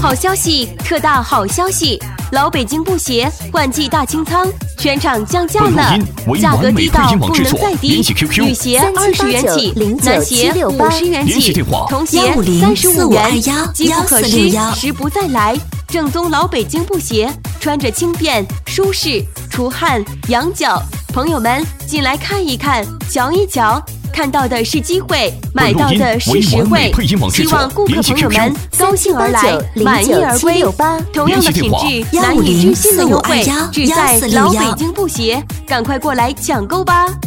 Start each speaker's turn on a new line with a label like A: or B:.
A: 好消息，特大好消息！老北京布鞋换季大清仓，全场降价了，价格低到不能再低。女鞋20元起，男鞋50元起，童鞋35元，机不可失，时不再来。正宗老北京布鞋，穿着轻便舒适，除汗养脚。朋友们，进来看一看，瞧一瞧。看到的是机会，买到的是实惠。希望顾客朋友们高兴而来，满意而归。同样的品质，难以置信的优惠，只在老北京布鞋，赶快过来抢购吧！